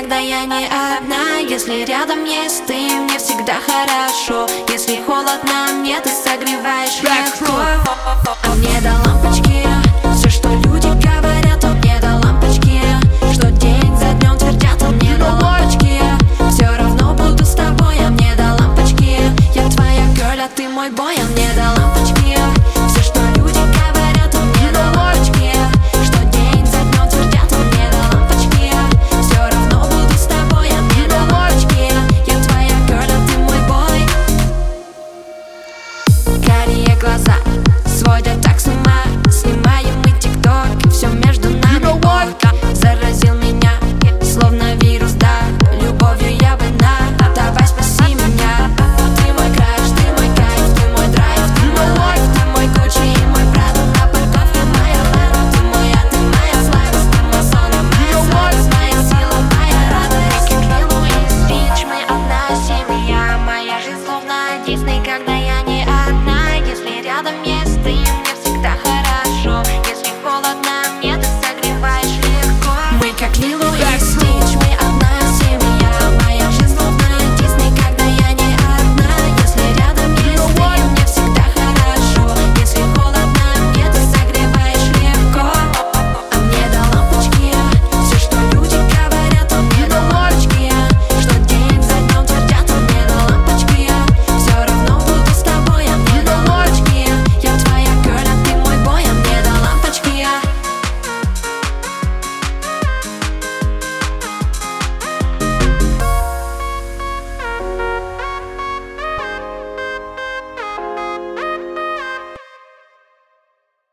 когда я не одна. Если рядом есть ты, мне всегда хорошо. Если холодно мне, ты согреваешь легко. А мне до лампочки все, что люди говорят, а мне до лампочки, что день за днем твердят, а мне до лампочки. Все равно буду с тобой, а мне до лампочки. Я твоя girl, а ты мой бой, а мне до лампочки. Все, что люди говорят, а мне до лампочки, что день за днем твердят, а мне до лампочки. Все равно буду с тобой, а мне до лампочки. Я твоя girl, а ты мой бой. Карие глаза сводят так с ума, снимаем мы тикток, все между нами. Заразил меня, словно вирус, да. Любовью я больна, давай спаси меня. Ты мой краш, ты мой кайф, ты мой драйв, ты мой лайф, ты мой Гуччи и мой Прада на парковке, моя лайф. Ты моя слава, ты мой сон и моя слабость, моя сила, моя радость. Рич, мы одна семья, моя жизнь словно Дисней, когда